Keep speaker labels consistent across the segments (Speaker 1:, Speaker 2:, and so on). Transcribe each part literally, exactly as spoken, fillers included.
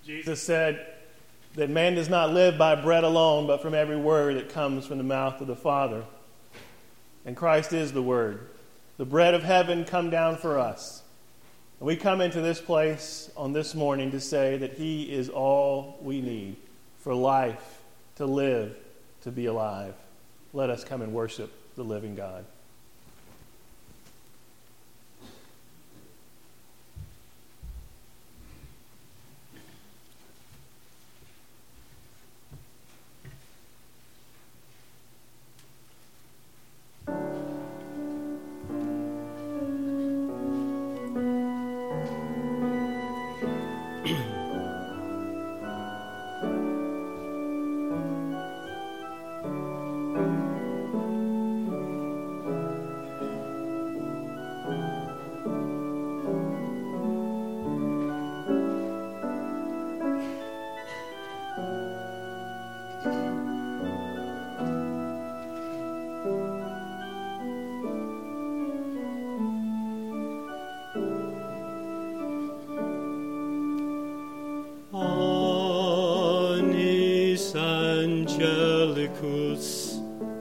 Speaker 1: Jesus said that man does not live by bread alone, but from every word that comes from the mouth of the Father. And Christ is the Word, the bread of heaven come down for us. And we come into this place on this morning to say that He is all we need for life, to live, to be alive. Let us come and worship the living God.
Speaker 2: Angelicus,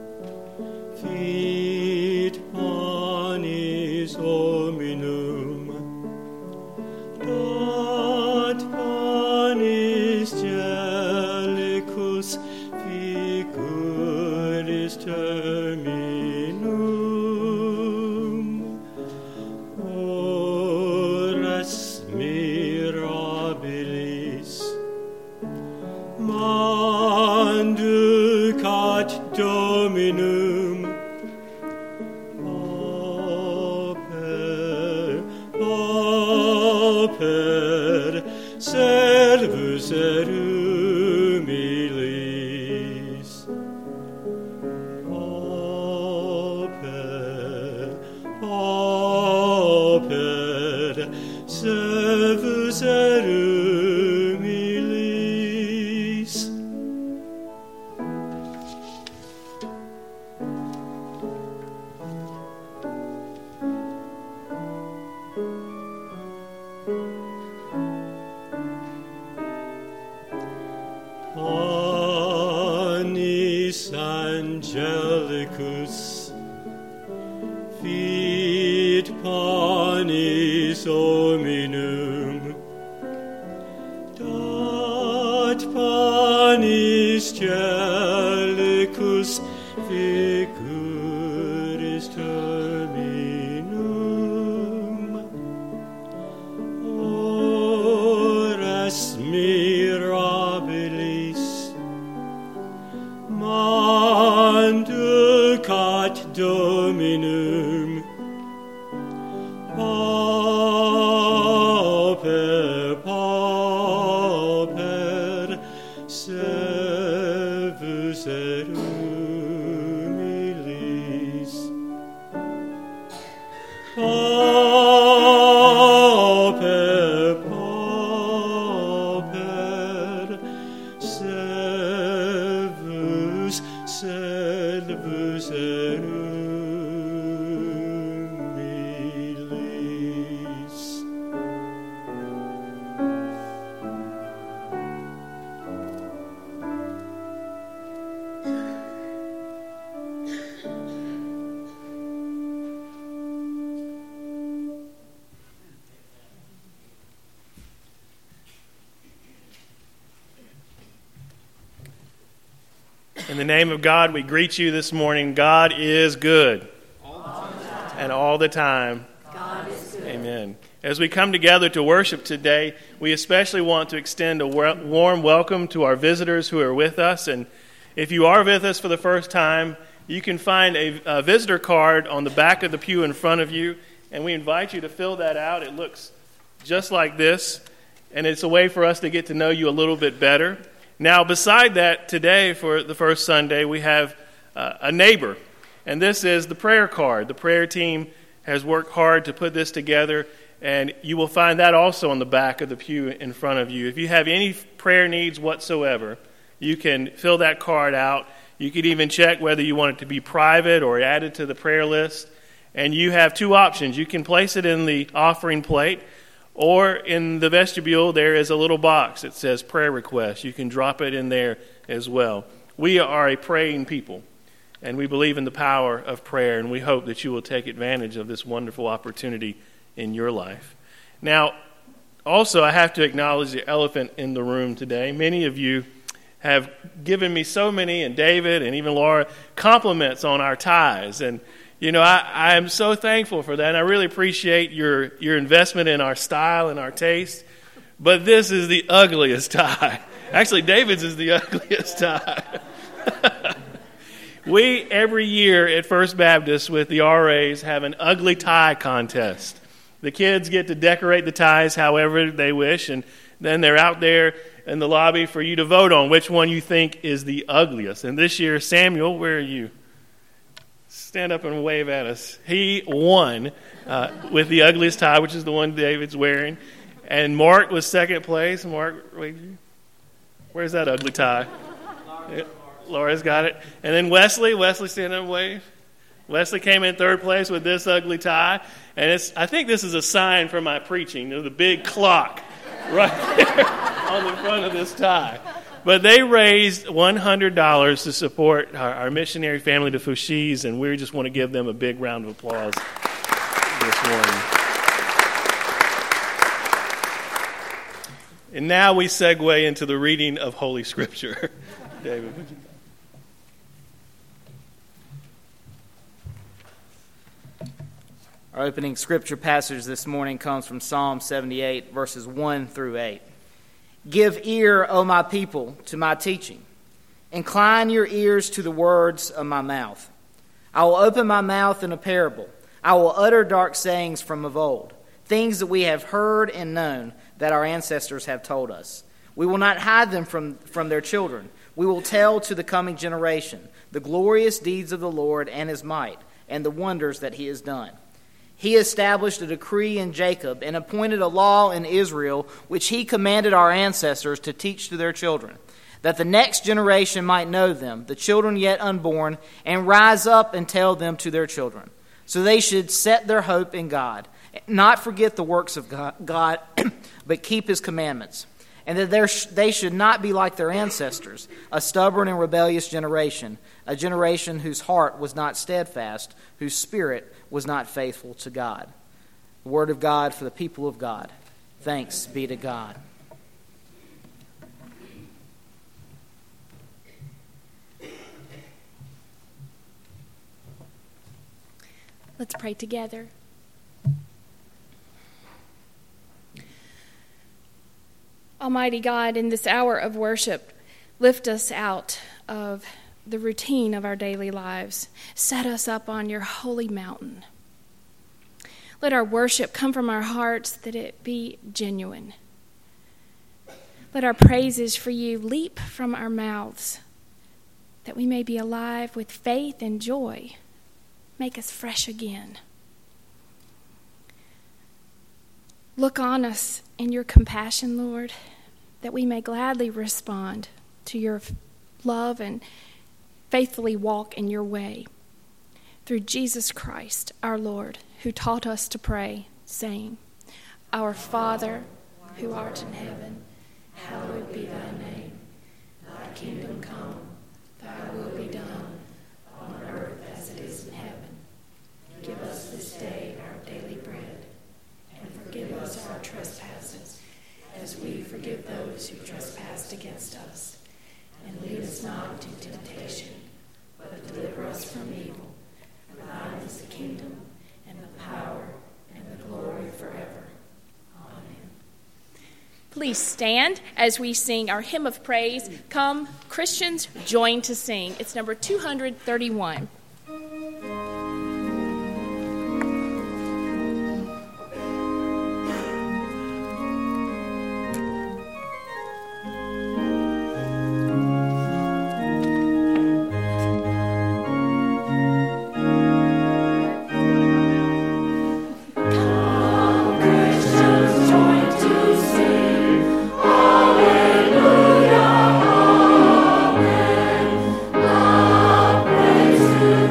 Speaker 2: fit panis hominum, dat panis Gallicus figuris terminum, horas mirabilis, manducat Dominum, Pauper, Pauper, servus et humilis, Pauper, Pauper, servus et humilis. Panis Angelicus, fit panis hominum, dat panis Gallicus figuris terminum, horas mirabilis, manducat Dominum, Pauper, Pauper, servus et humilis, Pauper, Pauper, servus, servus et humilis.
Speaker 1: In the name of God, we greet you this morning. God is good. All the time. And all the time.
Speaker 3: God is good.
Speaker 1: Amen. As we come together to worship today, we especially want to extend a warm welcome to our visitors who are with us. And if you are with us for the first time, you can find a, a visitor card on the back of the pew in front of you, and we invite you to fill that out. It looks just like this, and it's a way for us to get to know you a little bit better. Now, beside that, today for the first Sunday, we have uh, a neighbor, and this is the prayer card. The prayer team has worked hard to put this together, and you will find that also on the back of the pew in front of you. If you have any prayer needs whatsoever, you can fill that card out. You could even check whether you want it to be private or added to the prayer list, and you have two options. You can place it in the offering plate, Or in the vestibule, there is a little box that says prayer request. You can drop it in there as well. We are a praying people, and we believe in the power of prayer, and we hope that you will take advantage of this wonderful opportunity in your life. Now, also, I have to acknowledge the elephant in the room today. Many of you have given me so many, and David and even Laura, compliments on our ties. And, you know, I, I am so thankful for that, and I really appreciate your, your investment in our style and our taste. But this is the ugliest tie. Actually, David's is the ugliest tie. We, every year at First Baptist with the R As, have an ugly tie contest. The kids get to decorate the ties however they wish, and then they're out there in the lobby for you to vote on which one you think is the ugliest. And this year, Samuel, where are you? Stand up and wave at us. He won uh, with the ugliest tie, which is the one David's wearing. And Mark was second place. Mark, wait, where's that ugly tie? Yeah, Laura's got it. And then Wesley, Wesley, stand up and wave. Wesley came in third place with this ugly tie. And it's, I think this is a sign for my preaching. There's the big clock right there on the front of this tie. But they raised one hundred dollars to support our, our missionary family to Fushis, and we just want to give them a big round of applause this morning. And now we segue into the reading of Holy Scripture. David, would you?
Speaker 3: Our opening scripture passage this morning comes from Psalm seventy-eight, verses one through eight. Give ear, O my people, to my teaching. Incline your ears to the words of my mouth. I will open my mouth in a parable. I will utter dark sayings from of old, things that we have heard and known that our ancestors have told us. We will not hide them from, from their children. We will tell to the coming generation the glorious deeds of the Lord and his might, and the wonders that he has done. He established a decree in Jacob and appointed a law in Israel, which he commanded our ancestors to teach to their children, that the next generation might know them, the children yet unborn, and rise up and tell them to their children. So they should set their hope in God, not forget the works of God, but keep his commandments. And that they should not be like their ancestors, a stubborn and rebellious generation, a generation whose heart was not steadfast, whose spirit was not faithful to God. The word of God for the people of God. Thanks be to God.
Speaker 4: Let's pray together. Almighty God, in this hour of worship, lift us out of the routine of our daily lives. Set us up on your holy mountain. Let our worship come from our hearts, that it be genuine. Let our praises for you leap from our mouths, that we may be alive with faith and joy. Make us fresh again. Look on us in your compassion, Lord, that we may gladly respond to your love and faithfully walk in your way. Through Jesus Christ, our Lord, who taught us to pray, saying, Our Father, who art in heaven, hallowed be thy name. Thy kingdom come, thy will be done, on earth as it is in heaven. Give us this day our daily bread, and forgive us our trespasses, as we forgive those who trespass against us. And lead us not into temptation, but deliver us from evil. For thine is the kingdom, and the power, and the glory forever. Amen. Please stand as we sing our hymn of praise. Come, Christians, join to sing. It's number two hundred thirty-one.
Speaker 5: Praise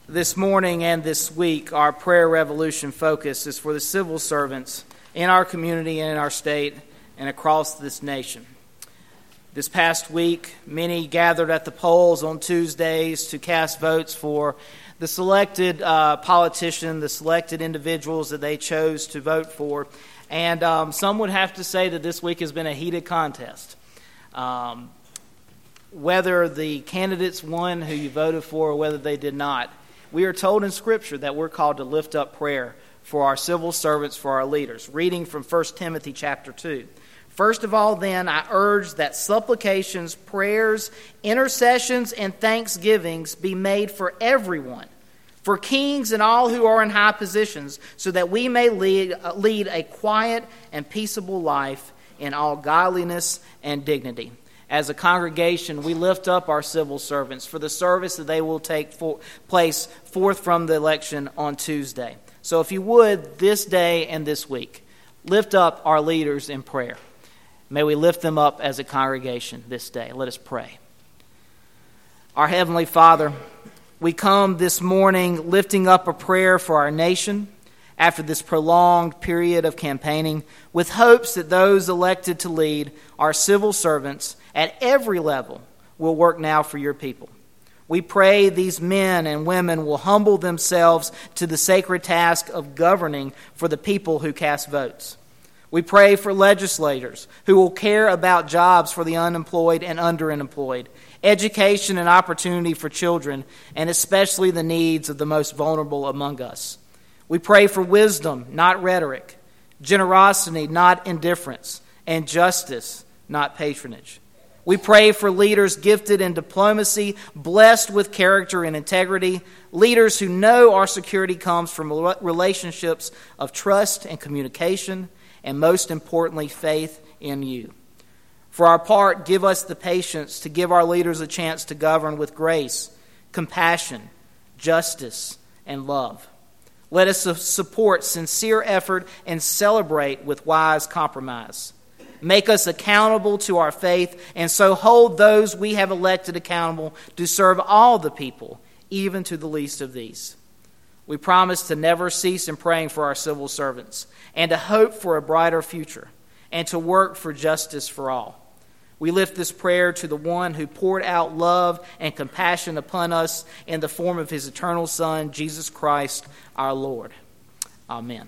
Speaker 3: This morning and this week, our prayer revolution focus is for the civil servants in our community and in our state and across this nation. This past week, many gathered at the polls on Tuesdays to cast votes for the selected uh, politician, the selected individuals that they chose to vote for. And um, some would have to say that this week has been a heated contest. Um, whether the candidates won who you voted for or whether they did not, we are told in Scripture that we're called to lift up prayer for our civil servants, for our leaders. Reading from First Timothy chapter two. First of all, then, I urge that supplications, prayers, intercessions, and thanksgivings be made for everyone, for kings and all who are in high positions, so that we may lead, uh, lead a quiet and peaceable life in all godliness and dignity. As a congregation, we lift up our civil servants for the service that they will take for, place forth from the election on Tuesday. So if you would, this day and this week, lift up our leaders in prayer. May we lift them up as a congregation this day. Let us pray. Our Heavenly Father, we come this morning lifting up a prayer for our nation after this prolonged period of campaigning, with hopes that those elected to lead our civil servants at every level will work now for your people. We pray these men and women will humble themselves to the sacred task of governing for the people who cast votes. We pray for legislators who will care about jobs for the unemployed and underemployed, education and opportunity for children, and especially the needs of the most vulnerable among us. We pray for wisdom, not rhetoric, generosity, not indifference, and justice, not patronage. We pray for leaders gifted in diplomacy, blessed with character and integrity, leaders who know our security comes from relationships of trust and communication, and most importantly, faith in you. For our part, give us the patience to give our leaders a chance to govern with grace, compassion, justice, and love. Let us support sincere effort and celebrate with wise compromise. Make us accountable to our faith, and so hold those we have elected accountable to serve all the people, even to the least of these. We promise to never cease in praying for our civil servants, and to hope for a brighter future, and to work for justice for all. We lift this prayer to the one who poured out love and compassion upon us in the form of his eternal Son, Jesus Christ, our Lord. Amen.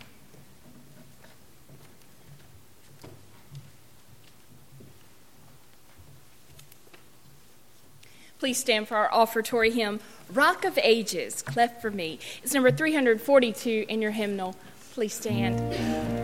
Speaker 4: Please stand for our offertory hymn, Rock of Ages, Cleft for Me. It's number three forty-two in your hymnal. Please stand.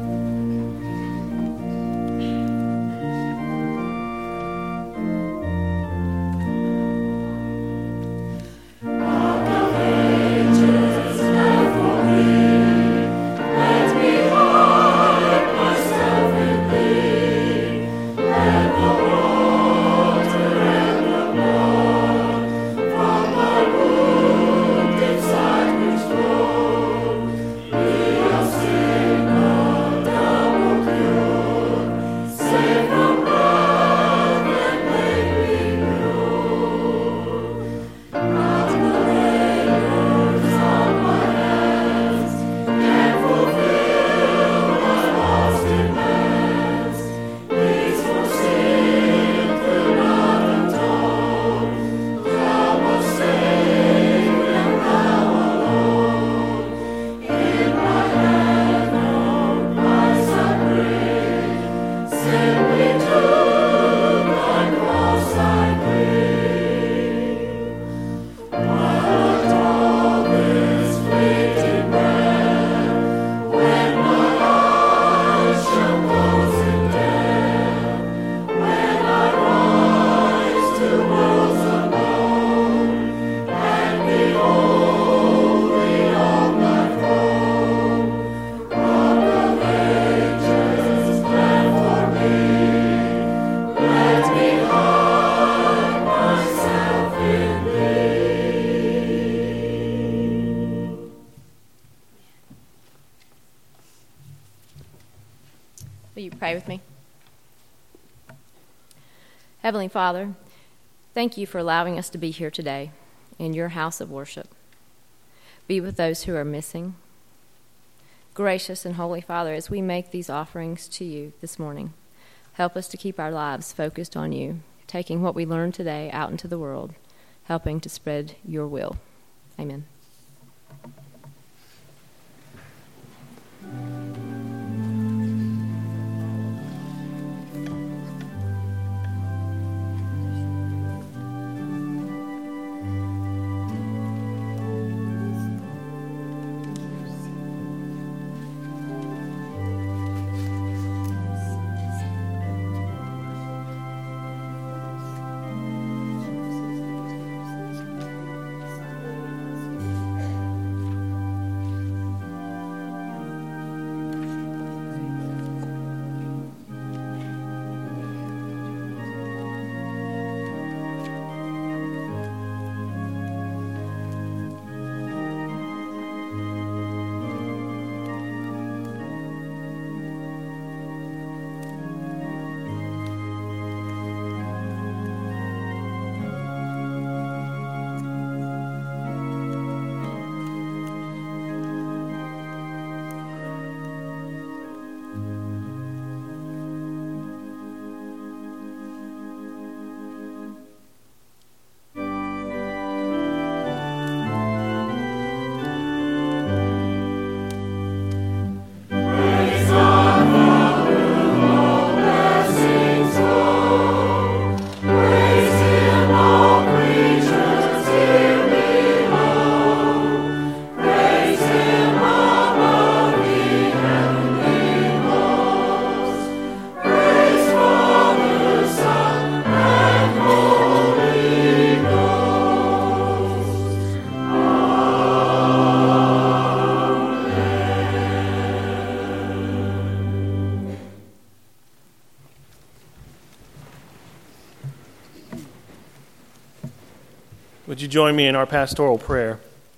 Speaker 5: Will you pray with me? Heavenly Father, thank you for allowing us to be here today in your house of worship. Be with those who are missing. Gracious and Holy Father, as we make these offerings to you this morning, help us to keep our lives focused on you, taking what we learned today out into the world, helping to spread your will. Amen.
Speaker 1: Would you join me in our pastoral prayer?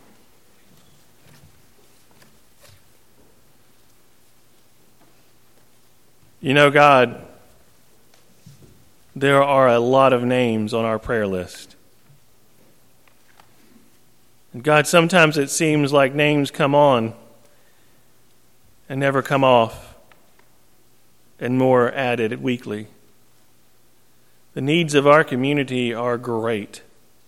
Speaker 1: You know, God, there are a lot of names on our prayer list. And God, sometimes it seems like names come on and never come off, and more added weekly. The needs of our community are great,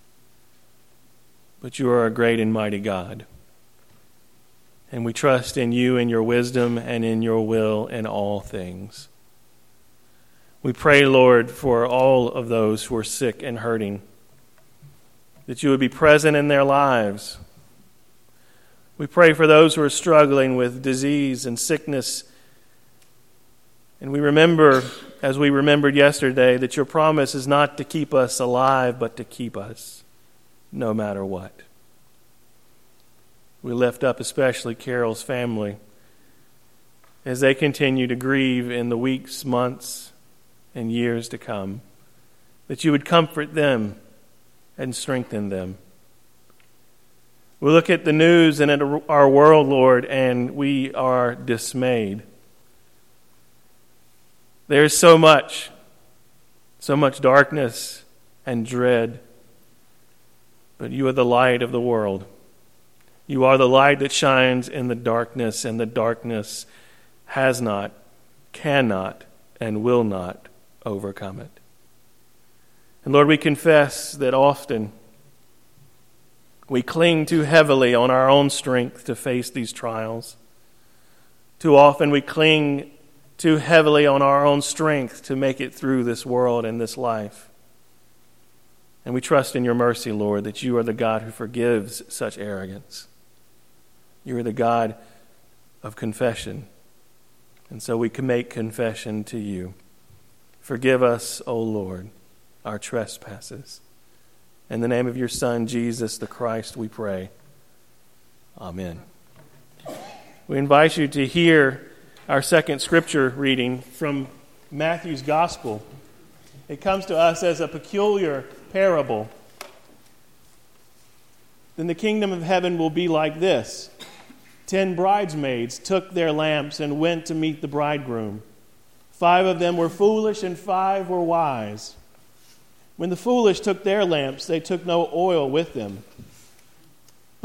Speaker 1: but you are a great and mighty God. And we trust in you and your wisdom and in your will in all things. We pray, Lord, for all of those who are sick and hurting, that you would be present in their lives. We pray for those who are struggling with disease and sickness. And we remember, as we remembered yesterday, that your promise is not to keep us alive, but to keep us, no matter what. We lift up especially Carol's family as they continue to grieve in the weeks, months, and years to come, that you would comfort them and strengthen them. We look at the news and at our world, Lord, and we are dismayed. There's so much, so much darkness and dread, but you are the light of the world. You are the light that shines in the darkness, and the darkness has not, cannot, and will not overcome it. And Lord, we confess that often we cling too heavily on our own strength to face these trials. Too often we cling too heavily on our own strength to make it through this world and this life. And we trust in your mercy, Lord, that you are the God who forgives such arrogance. You are the God of confession. And so we can make confession to you. Forgive us, O Lord, our trespasses. In the name of your Son, Jesus the Christ, we pray. Amen. We invite you to hear our second scripture reading from Matthew's Gospel. It comes to us as a peculiar parable. Then the kingdom of heaven will be like this. Ten bridesmaids took their lamps and went to meet the bridegroom. Five of them were foolish and five were wise. When the foolish took their lamps, they took no oil with them. But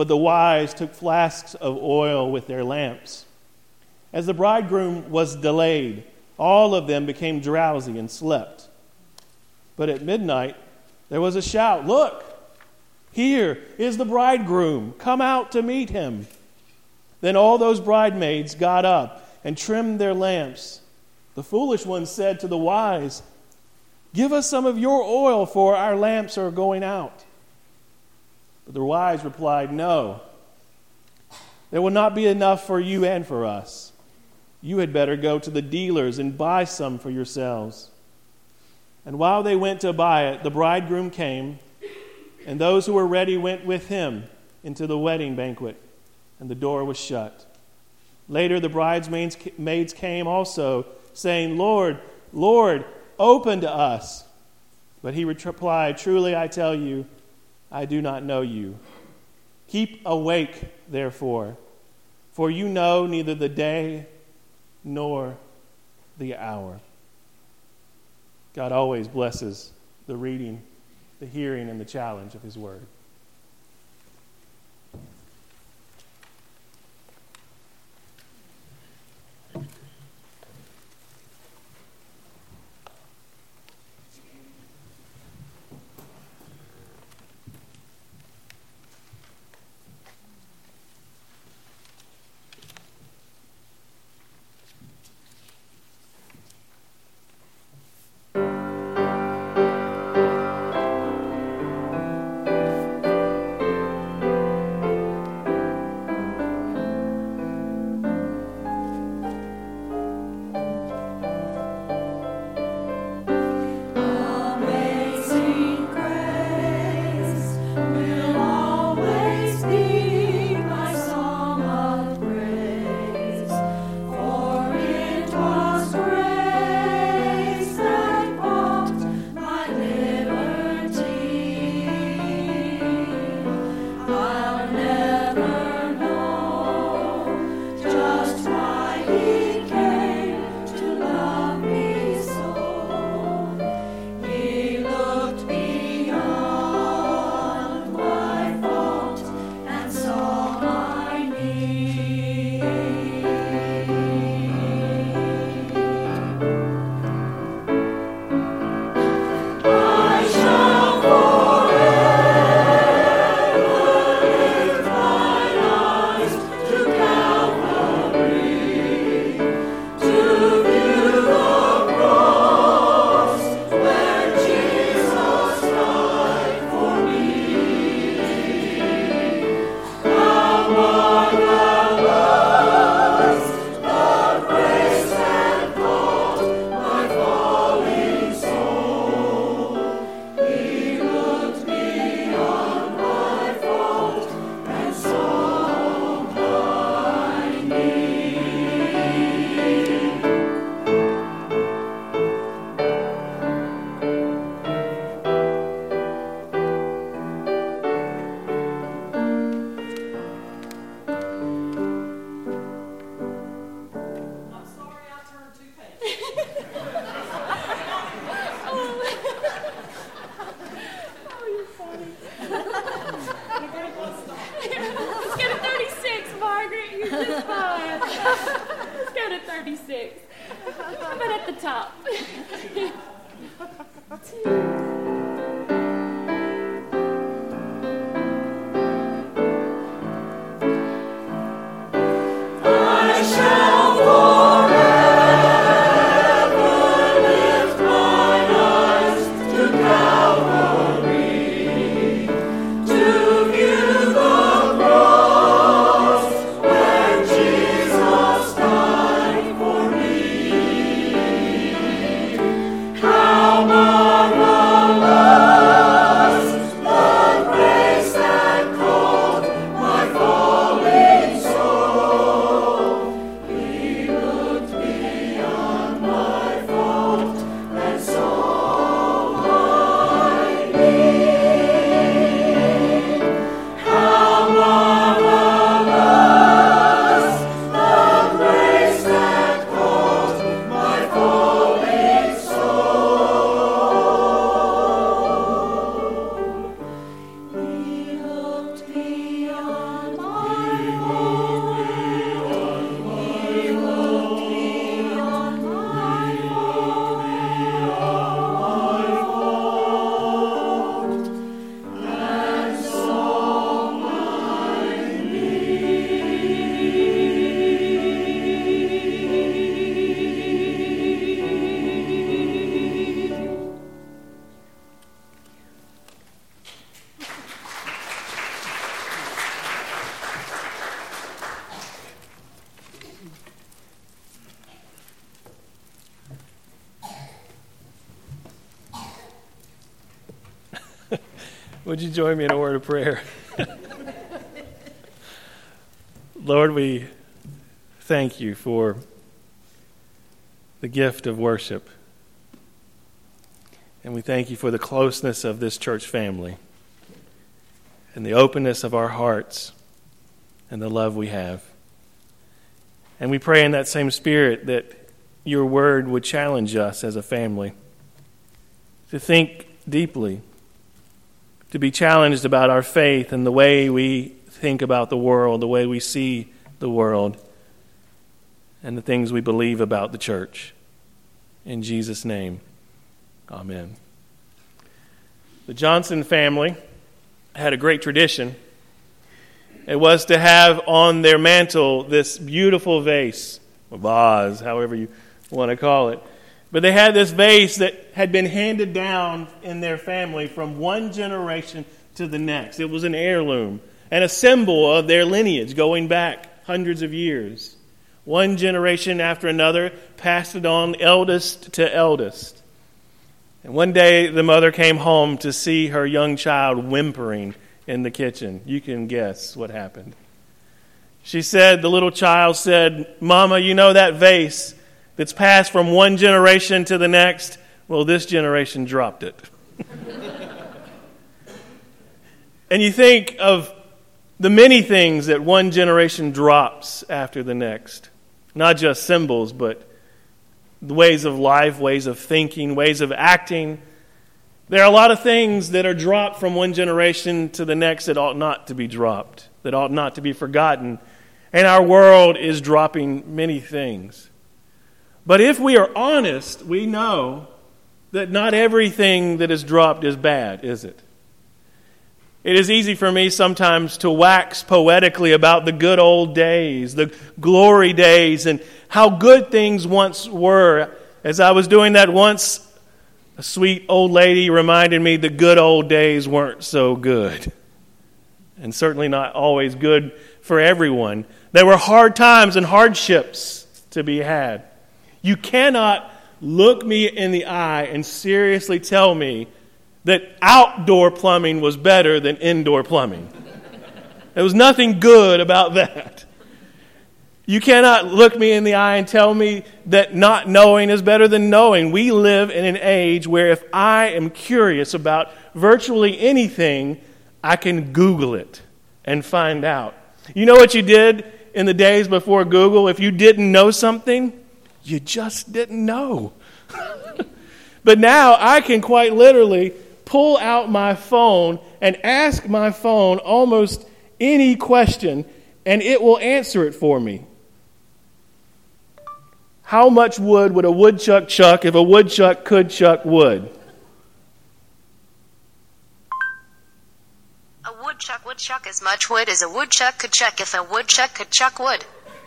Speaker 1: but the wise took flasks of oil with their lamps. As the bridegroom was delayed, all of them became drowsy and slept. But at midnight there was a shout, "Look, here is the bridegroom. Come out to meet him." Then all those bridesmaids got up and trimmed their lamps. The foolish ones said to the wise, "Give us some of your oil, for our lamps are going out." But the wise replied, "No, there will not be enough for you and for us. You had better go to the dealers and buy some for yourselves." And while they went to buy it, the bridegroom came, and those who were ready went with him into the wedding banquet, and the door was shut. Later the bridesmaids came also, saying, "Lord, Lord, open to us." But he replied, "Truly I tell you, I do not know you. Keep awake, therefore, for you know neither the day nor the hour." God always blesses the reading, the hearing, and the challenge of his word. Would you join me in a word of prayer? Lord, we thank you for the gift of worship. And we thank you for the closeness of this church family and the openness of our hearts and the love we have. And we pray in that same spirit that your word would challenge us as a family to think deeply, to be challenged about our faith and the way we think about the world, the way we see the world, and the things we believe about the church. In Jesus' name, amen. The Johnson family had a great tradition. It was to have on their mantle this beautiful vase, or vase, however you want to call it. But they had this vase that had been handed down in their family from one generation to the next. It was an heirloom and a symbol of their lineage going back hundreds of years. One generation after another passed it on, eldest to eldest. And one day the mother came home to see her young child whimpering in the kitchen. You can guess what happened. She said, the little child said, "Mama, you know that vase that's passed from one generation to the next? Well, this generation dropped it." And you think of the many things that one generation drops after the next. Not just symbols, but the ways of life, ways of thinking, ways of acting. There are a lot of things that are dropped from one generation to the next that ought not to be dropped, that ought not to be forgotten. And our world is dropping many things. But if we are honest, we know that not everything that is dropped is bad, is it? It is easy for me sometimes to wax poetically about the good old days, the glory days, and how good things once were. As I was doing that once, a sweet old lady reminded me the good old days weren't so good. And certainly not always good for everyone. There were hard times and hardships to be had. You cannot look me in the eye and seriously tell me that outdoor plumbing was better than indoor plumbing. There was nothing good about that. You cannot look me in the eye and tell me that not knowing is better than knowing. We live in an age where if I am curious about virtually anything, I can Google it and find out. You know what you did in the days before Google? If you didn't know something, you just didn't know. But now I can quite literally pull out my phone and ask my phone almost any question, and it will answer it for me. How much wood would a woodchuck chuck if a woodchuck could chuck wood?
Speaker 6: A woodchuck would chuck as much wood as a woodchuck could chuck if a woodchuck could chuck wood.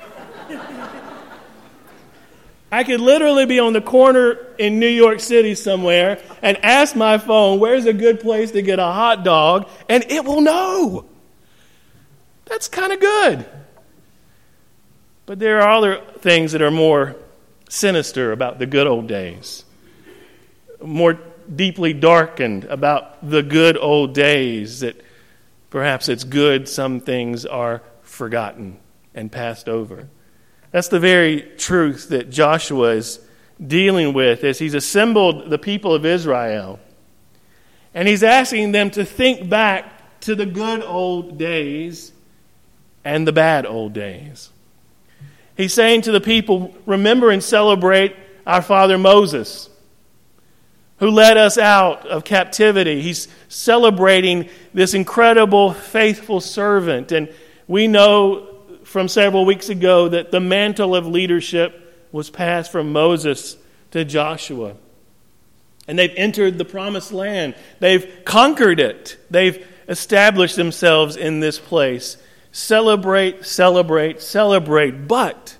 Speaker 1: I could literally be on the corner in New York City somewhere and ask my phone, where's a good place to get a hot dog? And it will know. That's kind of good. But there are other things that are more sinister about the good old days, more deeply darkened about the good old days, that perhaps it's good some things are forgotten and passed over. That's the very truth that Joshua is dealing with as he's assembled the people of Israel. And he's asking them to think back to the good old days and the bad old days. He's saying to the people, remember and celebrate our father Moses, who led us out of captivity. He's celebrating this incredible, faithful servant. And we know from several weeks ago that the mantle of leadership was passed from Moses to Joshua. And they've entered the promised land. They've conquered it. They've established themselves in this place. Celebrate, celebrate, celebrate. But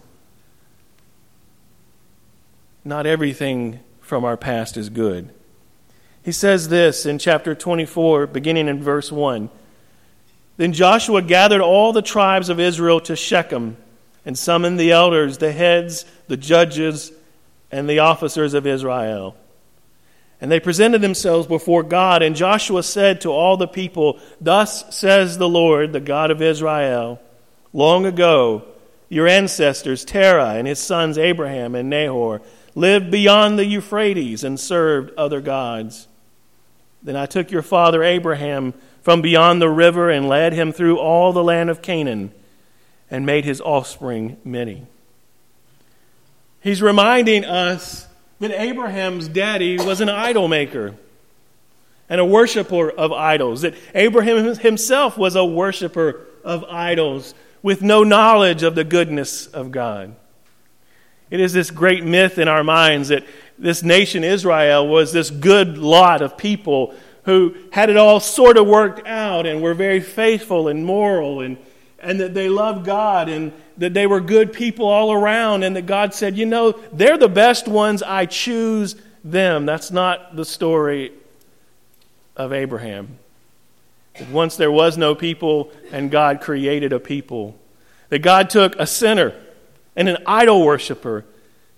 Speaker 1: not everything from our past is good. He says this in chapter twenty-four, beginning in verse one. Then Joshua gathered all the tribes of Israel to Shechem and summoned the elders, the heads, the judges, and the officers of Israel. And they presented themselves before God, and Joshua said to all the people, "Thus says the Lord, the God of Israel, long ago your ancestors, Terah and his sons Abraham and Nahor, lived beyond the Euphrates and served other gods. Then I took your father Abraham from beyond the river and led him through all the land of Canaan and made his offspring many." He's reminding us that Abraham's daddy was an idol maker and a worshiper of idols, that Abraham himself was a worshiper of idols with no knowledge of the goodness of God. It is this great myth in our minds that this nation Israel was this good lot of people who had it all sort of worked out and were very faithful and moral, and, and that they loved God, and that they were good people all around, and that God said, you know, they're the best ones, I choose them. That's not the story of Abraham. That once there was no people, and God created a people. That God took a sinner and an idol worshiper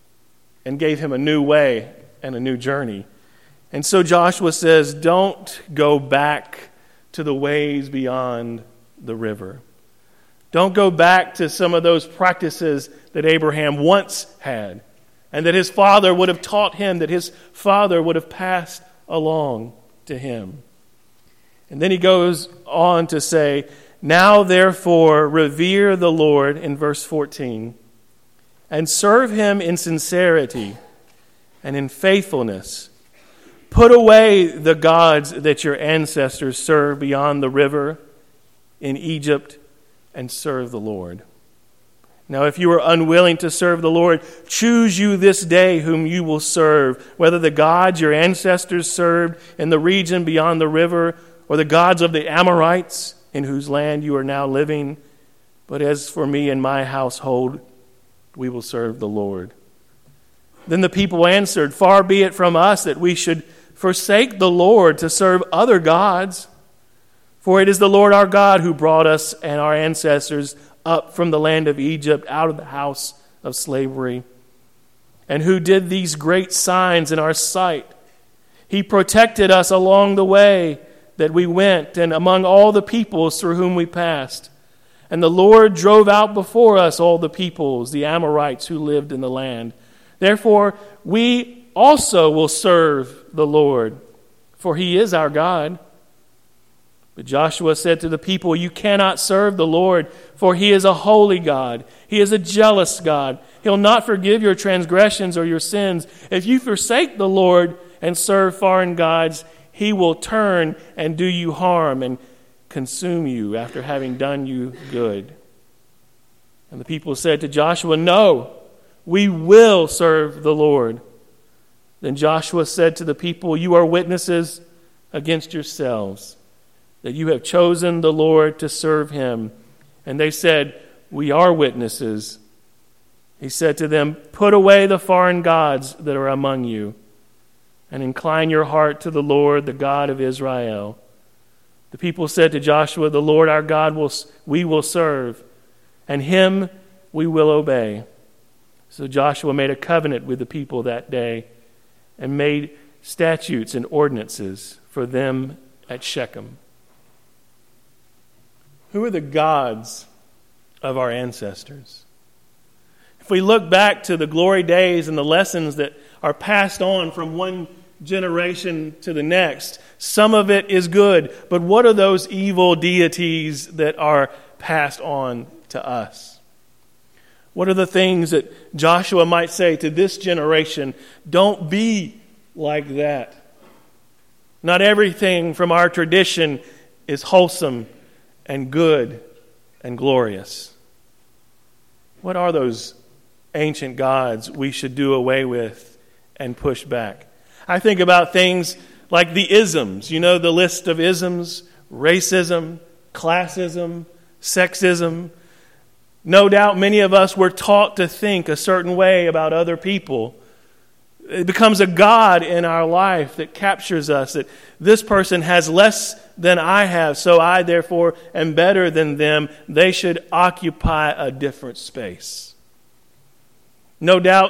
Speaker 1: and gave him a new way and a new journey. And so Joshua says, don't go back to the ways beyond the river. Don't go back to some of those practices that Abraham once had, and that his father would have taught him, that his father would have passed along to him. And then he goes on to say, "Now therefore revere the Lord," in verse fourteen, "and serve him in sincerity and in faithfulness. Put away the gods that your ancestors served beyond the river in Egypt, and serve the Lord. Now if you are unwilling to serve the Lord, choose you this day whom you will serve, whether the gods your ancestors served in the region beyond the river, or the gods of the Amorites in whose land you are now living. But as for me and my household, we will serve the Lord." Then the people answered, "Far be it from us that we should forsake the Lord to serve other gods. For it is the Lord our God who brought us and our ancestors up from the land of Egypt out of the house of slavery, and who did these great signs in our sight. He protected us along the way that we went and among all the peoples through whom we passed. And the Lord drove out before us all the peoples, the Amorites who lived in the land. Therefore, we also will serve the Lord, for he is our God." But Joshua said to the people, "You cannot serve the Lord, for he is a holy God. He is a jealous God. He'll not forgive your transgressions or your sins. If you forsake the Lord and serve foreign gods, he will turn and do you harm and consume you after having done you good." And the people said to Joshua, "No, we will serve the Lord." Then Joshua said to the people, "You are witnesses against yourselves that you have chosen the Lord to serve him." And they said, "We are witnesses." He said to them, "Put away the foreign gods that are among you, and incline your heart to the Lord, the God of Israel." The people said to Joshua, "The Lord our God will we will serve, and him we will obey." So Joshua made a covenant with the people that day, and made statutes and ordinances for them at Shechem. Who are the gods of our ancestors? If we look back to the glory days and the lessons that are passed on from one generation to the next, some of it is good, but what are those evil deities that are passed on to us? What are the things that Joshua might say to this generation? Don't be like that. Not everything from our tradition is wholesome and good and glorious. What are those ancient gods we should do away with and push back? I think about things like the isms. You know the list of isms: racism, classism, sexism. No doubt many of us were taught to think a certain way about other people. It becomes a god in our life that captures us, that this person has less than I have, so I therefore am better than them. They should occupy a different space. No doubt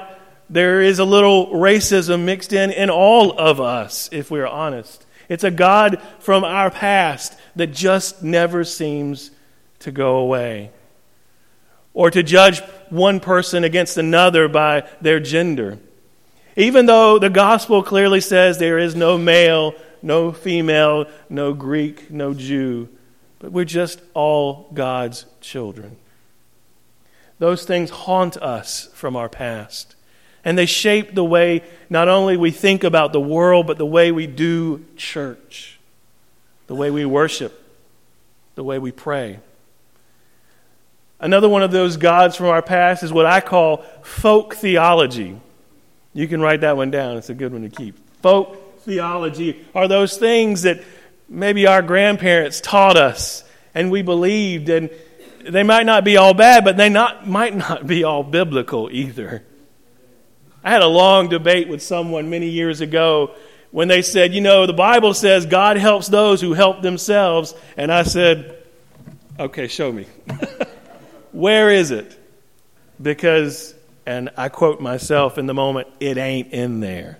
Speaker 1: there is a little racism mixed in in all of us, if we're honest. It's a God from our past that just never seems to go away. Or to judge one person against another by their gender. Even though the gospel clearly says there is no male, no female, no Greek, no Jew, but we're just all God's children. Those things haunt us from our past. And they shape the way not only we think about the world, but the way we do church, the way we worship, the way we pray. Another one of those gods from our past is what I call folk theology. You can write that one down. It's a good one to keep. Folk theology are those things that maybe our grandparents taught us and we believed, and they might not be all bad, but they not might not be all biblical either. I had a long debate with someone many years ago when they said, you know, the Bible says God helps those who help themselves. And I said, okay, show me. Where is it? Because, and I quote myself in the moment, it ain't in there.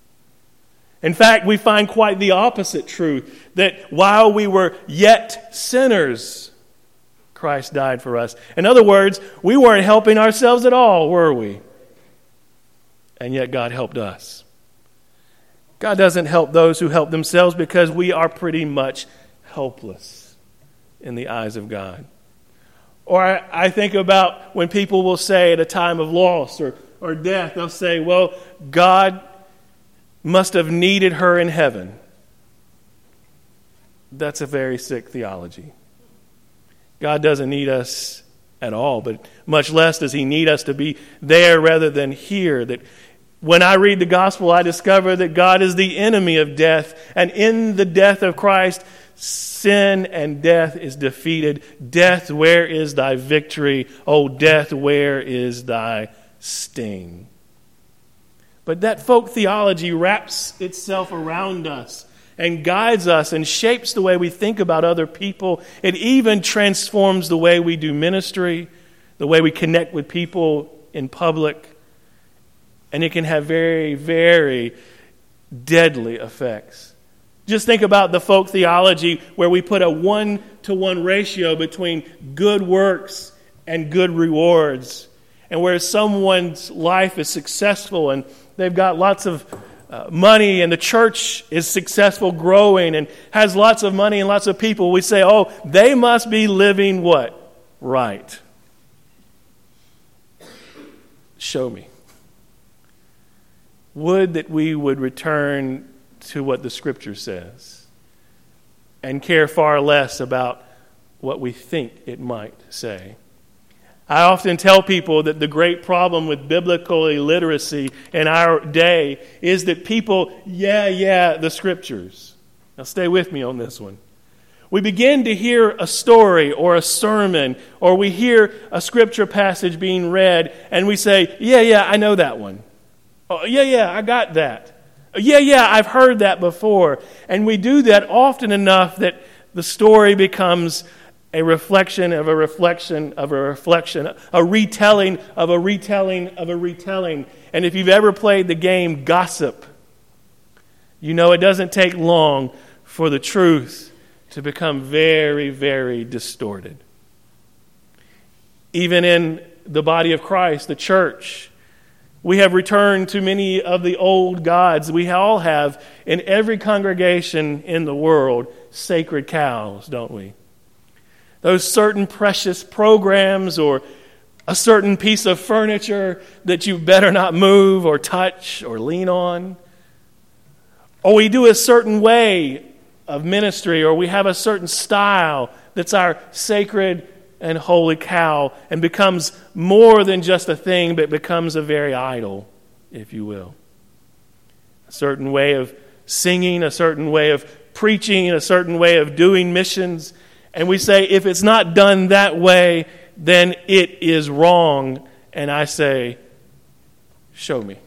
Speaker 1: In fact, we find quite the opposite truth, that while we were yet sinners, Christ died for us. In other words, we weren't helping ourselves at all, were we? And yet God helped us. God doesn't help those who help themselves because we are pretty much helpless in the eyes of God. Or I, I think about when people will say at a time of loss or, or death, they'll say, well, God must have needed her in heaven. That's a very sick theology. God doesn't need us at all, but much less does he need us to be there rather than here. That when I read the gospel, I discover that God is the enemy of death, and in the death of Christ, sin and death is defeated. Death, where is thy victory? Oh, death, where is thy sting? But that folk theology wraps itself around us and guides us and shapes the way we think about other people. It even transforms the way we do ministry, the way we connect with people in public. And it can have very, very deadly effects. Just think about the folk theology where we put a one-to-one ratio between good works and good rewards. And where someone's life is successful and they've got lots of uh, money and the church is successful, growing, and has lots of money and lots of people, we say, oh, they must be living what? Right. Show me. Would that we would return to what the Scripture says and care far less about what we think it might say. I often tell people that the great problem with biblical illiteracy in our day is that people, yeah, yeah, the Scriptures. Now stay with me on this one. We begin to hear a story or a sermon, or we hear a Scripture passage being read, and we say, yeah, yeah, I know that one. Oh, yeah, yeah, I got that. Yeah, yeah, I've heard that before. And we do that often enough that the story becomes a reflection of a reflection of a reflection, a retelling of a retelling of a retelling. And if you've ever played the game Gossip, you know it doesn't take long for the truth to become very, very distorted. Even in the body of Christ, the church, we have returned to many of the old gods. We all have, in every congregation in the world, sacred cows, don't we? Those certain precious programs or a certain piece of furniture that you better not move or touch or lean on. Or we do a certain way of ministry, or we have a certain style that's our sacred and holy cow, and becomes more than just a thing, but becomes a very idol, if you will. A certain way of singing, a certain way of preaching, a certain way of doing missions. And we say, if it's not done that way, then it is wrong. And I say, show me.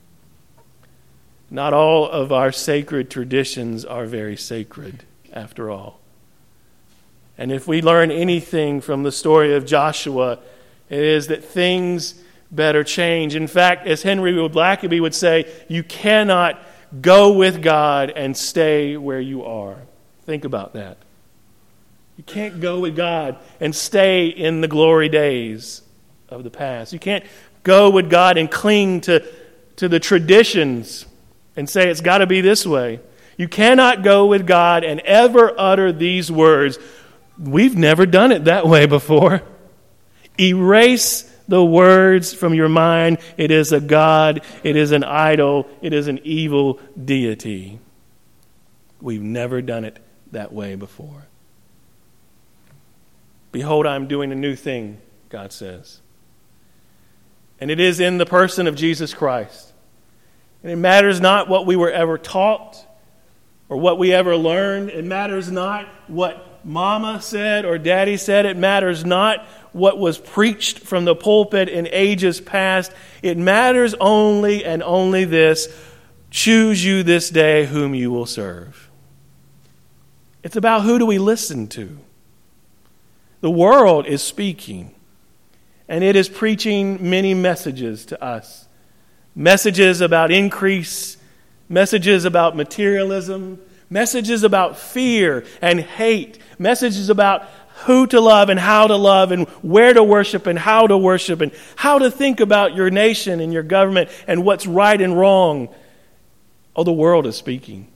Speaker 1: Not all of our sacred traditions are very sacred, after all. And if we learn anything from the story of Joshua, it is that things better change. In fact, as Henry Blackaby would say, you cannot go with God and stay where you are. Think about that. You can't go with God and stay in the glory days of the past. You can't go with God and cling to, to the traditions and say it's got to be this way. You cannot go with God and ever utter these words, we've never done it that way before. Erase the words from your mind. It is a god, it is an idol, it is an evil deity. We've never done it that way before. Behold, I am doing a new thing, God says. And it is in the person of Jesus Christ. And it matters not what we were ever taught or what we ever learned. It matters not what mama said or daddy said. It matters not what was preached from the pulpit in ages past. It matters only and only this: choose you this day whom you will serve. It's about who do we listen to. The world is speaking, and it is preaching many messages to us. Messages about increase, messages about materialism, messages about fear and hate, messages about who to love and how to love and where to worship and how to worship and how to think about your nation and your government and what's right and wrong. Oh, the world is speaking.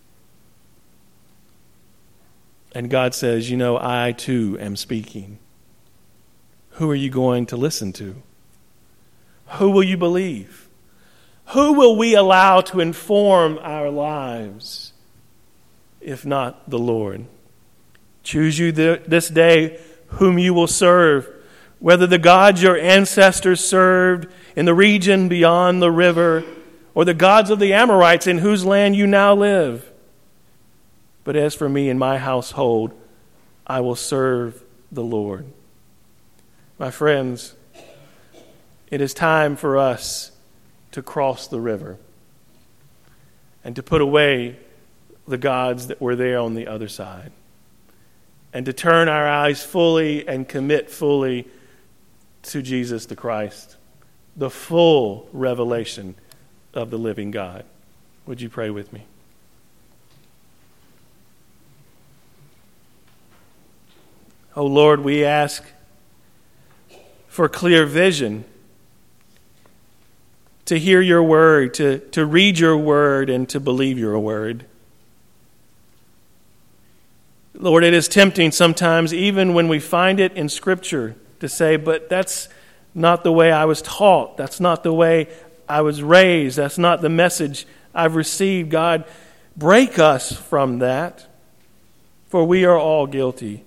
Speaker 1: And God says, you know, I too am speaking. Who are you going to listen to? Who will you believe? Who will we allow to inform our lives, if not the Lord? Choose you th- this day whom you will serve, whether the gods your ancestors served in the region beyond the river, or the gods of the Amorites in whose land you now live. But as for me and my household, I will serve the Lord. My friends, it is time for us to cross the river and to put away the gods that were there on the other side, and to turn our eyes fully and commit fully to Jesus the Christ, the full revelation of the living God. Would you pray with me? Oh Lord, we ask for clear vision to hear your word, to, to read your word, and to believe your word. Lord, it is tempting sometimes, even when we find it in Scripture, to say, but that's not the way I was taught. That's not the way I was raised. That's not the message I've received. God, break us from that, for we are all guilty.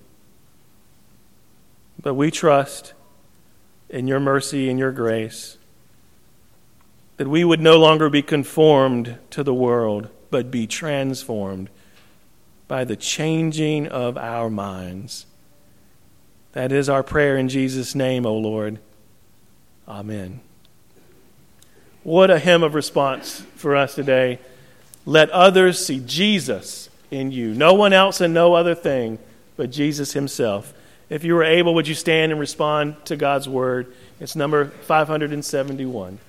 Speaker 1: But we trust in your mercy and your grace that we would no longer be conformed to the world, but be transformed by the changing of our minds. That is our prayer in Jesus' name, O Lord. Amen. What a hymn of response for us today. Let others see Jesus in you. No one else and no other thing but Jesus himself. If you were able, would you stand and respond to God's word? It's number five hundred seventy-one.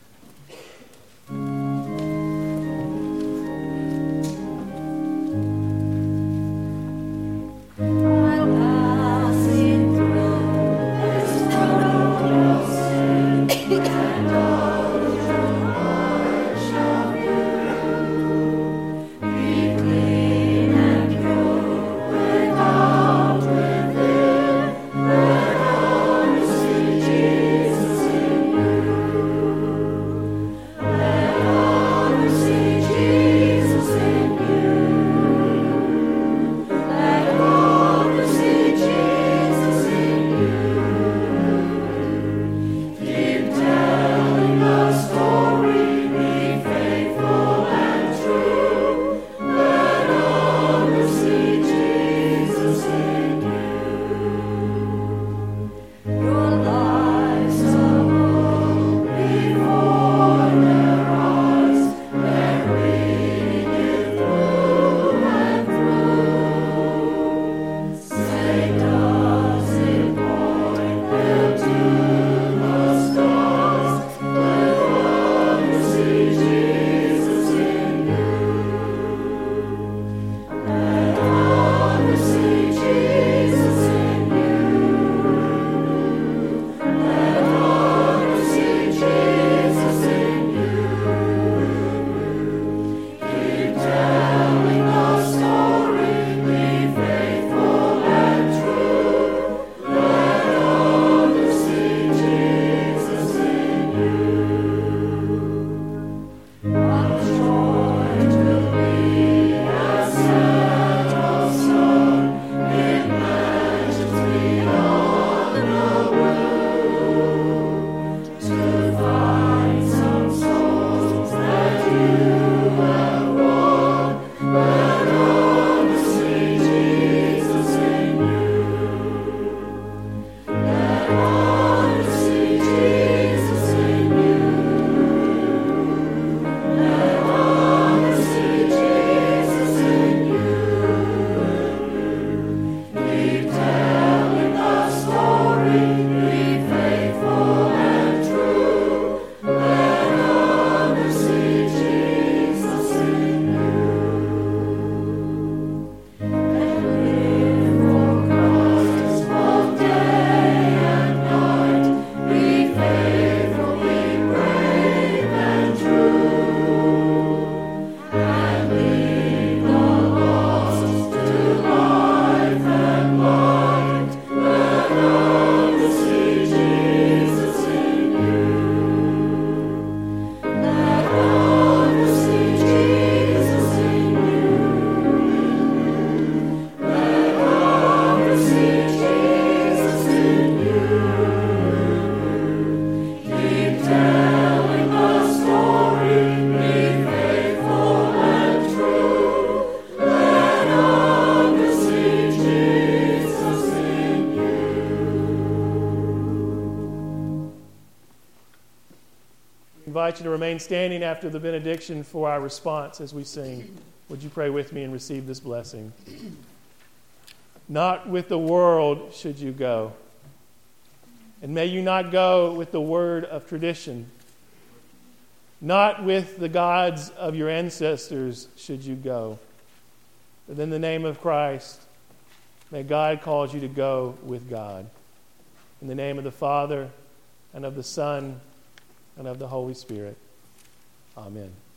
Speaker 1: invite you to remain standing after the benediction for our response as we sing. Would you pray with me and receive this blessing? Not with the world should you go. And may you not go with the word of tradition. Not with the gods of your ancestors should you go. But in the name of Christ, may God cause you to go with God. In the name of the Father, and of the Son, and of the Holy Spirit. Amen.